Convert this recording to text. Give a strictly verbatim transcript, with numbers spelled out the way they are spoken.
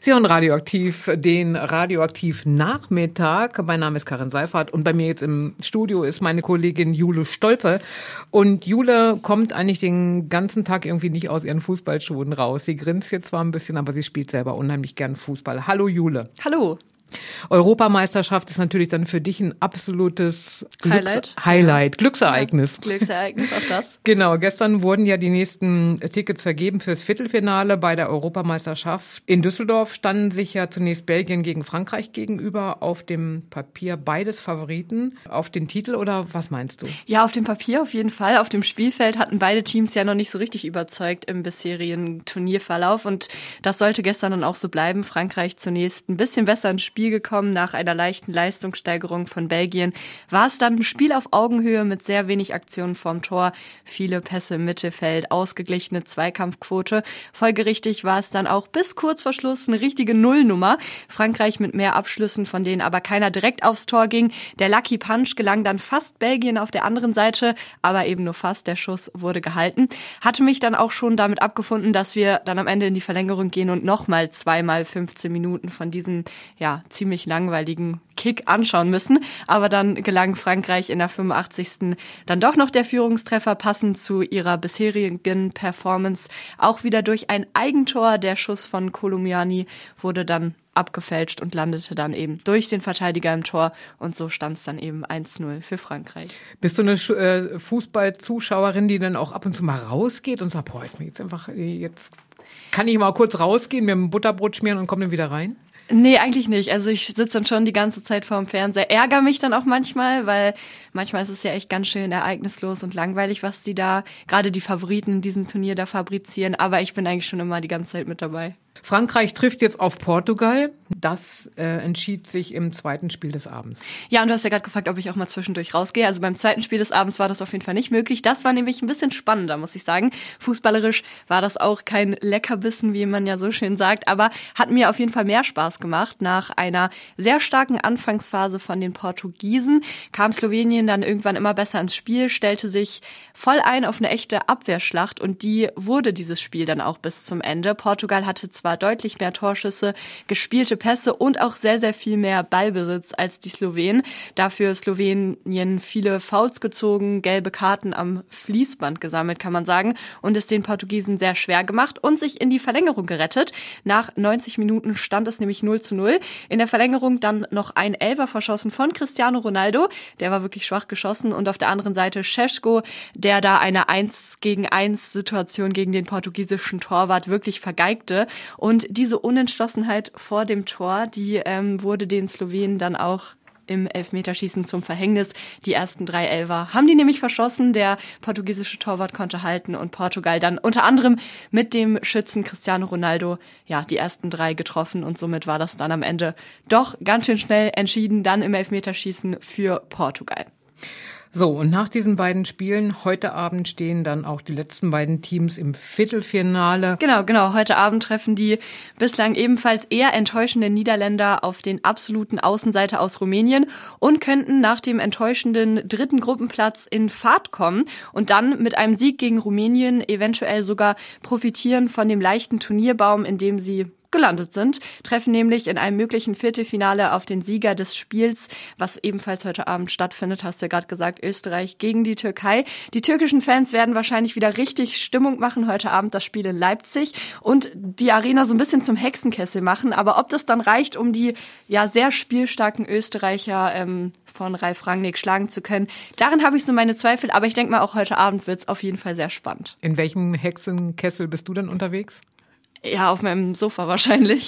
Sie hören Radioaktiv, den Radioaktiv-Nachmittag. Mein Name ist Karin Seifert und bei mir jetzt im Studio ist meine Kollegin Jule Stolpe. Und Jule kommt eigentlich den ganzen Tag irgendwie nicht aus ihren Fußballschuhen raus. Sie grinst jetzt zwar ein bisschen, aber sie spielt selber unheimlich gern Fußball. Hallo Jule. Hallo. Europameisterschaft ist natürlich dann für dich ein absolutes Highlight, Glücks- Highlight, Glücksereignis. Ja, Glücksereignis, auch das. Genau, gestern wurden ja die nächsten Tickets vergeben fürs Viertelfinale bei der Europameisterschaft. In Düsseldorf standen sich ja zunächst Belgien gegen Frankreich gegenüber. Auf dem Papier beides Favoriten. Auf den Titel oder was meinst du? Ja, auf dem Papier auf jeden Fall. Auf dem Spielfeld hatten beide Teams ja noch nicht so richtig überzeugt im bisherigen Turnierverlauf. Und das sollte gestern dann auch so bleiben. Frankreich zunächst ein bisschen besser ins Spiel gekommen. Nach einer leichten Leistungssteigerung von Belgien war es dann ein Spiel auf Augenhöhe mit sehr wenig Aktionen vorm Tor, viele Pässe im Mittelfeld, ausgeglichene Zweikampfquote. Folgerichtig war es dann auch bis kurz vor Schluss eine richtige Nullnummer. Frankreich mit mehr Abschlüssen, von denen aber keiner direkt aufs Tor ging. Der Lucky Punch gelang dann fast Belgien auf der anderen Seite, aber eben nur fast. Der Schuss wurde gehalten. Hatte mich dann auch schon damit abgefunden, dass wir dann am Ende in die Verlängerung gehen und nochmal zweimal fünfzehn Minuten von diesen, ja, ziemlich langweiligen Kick anschauen müssen. Aber dann gelang Frankreich in der fünfundachtzigsten dann doch noch der Führungstreffer, passend zu ihrer bisherigen Performance. Auch wieder durch ein Eigentor. Der Schuss von Kolomiani wurde dann abgefälscht und landete dann eben durch den Verteidiger im Tor. Und so stand es dann eben eins null für Frankreich. Bist du eine äh, Fußballzuschauerin, die dann auch ab und zu mal rausgeht und sagt, boah, ist mir jetzt einfach, jetzt kann ich mal kurz rausgehen, mir ein Butterbrot schmieren und komme dann wieder rein? Nee, eigentlich nicht. Also ich sitze dann schon die ganze Zeit vorm Fernseher, ärgere mich dann auch manchmal, weil manchmal ist es ja echt ganz schön ereignislos und langweilig, was die da, gerade die Favoriten in diesem Turnier da fabrizieren. Aber ich bin eigentlich schon immer die ganze Zeit mit dabei. Frankreich trifft jetzt auf Portugal. Das äh, entschied sich im zweiten Spiel des Abends. Ja, und du hast ja gerade gefragt, ob ich auch mal zwischendurch rausgehe. Also beim zweiten Spiel des Abends war das auf jeden Fall nicht möglich. Das war nämlich ein bisschen spannender, muss ich sagen. Fußballerisch war das auch kein Leckerbissen, wie man ja so schön sagt, aber hat mir auf jeden Fall mehr Spaß gemacht. Nach einer sehr starken Anfangsphase von den Portugiesen kam Slowenien dann irgendwann immer besser ins Spiel, stellte sich voll ein auf eine echte Abwehrschlacht und die wurde dieses Spiel dann auch bis zum Ende. Portugal hatte zwar deutlich mehr Torschüsse, gespielte Pässe und auch sehr, sehr viel mehr Ballbesitz als die Slowenen. Dafür Slowenien viele Fouls gezogen, gelbe Karten am Fließband gesammelt, kann man sagen, und es den Portugiesen sehr schwer gemacht und sich in die Verlängerung gerettet. Nach neunzig Minuten stand es nämlich null zu null. In der Verlängerung dann noch ein Elfer verschossen von Cristiano Ronaldo. Der war wirklich schwach geschossen. Und auf der anderen Seite Šeško, der da eine eins gegen eins Situation gegen den portugiesischen Torwart wirklich vergeigte. Und diese Unentschlossenheit vor dem Tor, die ähm, wurde den Slowenen dann auch im Elfmeterschießen zum Verhängnis. Die ersten drei Elfer haben die nämlich verschossen. Der portugiesische Torwart konnte halten und Portugal dann unter anderem mit dem Schützen Cristiano Ronaldo ja die ersten drei getroffen und somit war das dann am Ende doch ganz schön schnell entschieden, dann im Elfmeterschießen für Portugal. So, und nach diesen beiden Spielen, heute Abend stehen dann auch die letzten beiden Teams im Viertelfinale. Genau, genau. Heute Abend treffen die bislang ebenfalls eher enttäuschenden Niederländer auf den absoluten Außenseiter aus Rumänien und könnten nach dem enttäuschenden dritten Gruppenplatz in Fahrt kommen und dann mit einem Sieg gegen Rumänien eventuell sogar profitieren von dem leichten Turnierbaum, in dem sie gelandet sind, treffen nämlich in einem möglichen Viertelfinale auf den Sieger des Spiels, was ebenfalls heute Abend stattfindet, hast du ja gerade gesagt, Österreich gegen die Türkei. Die türkischen Fans werden wahrscheinlich wieder richtig Stimmung machen, heute Abend das Spiel in Leipzig und die Arena so ein bisschen zum Hexenkessel machen, aber ob das dann reicht, um die ja sehr spielstarken Österreicher ähm, von Ralf Rangnick schlagen zu können, darin habe ich so meine Zweifel, aber ich denke mal, auch heute Abend wird es auf jeden Fall sehr spannend. In welchem Hexenkessel bist du denn unterwegs? Ja, auf meinem Sofa wahrscheinlich.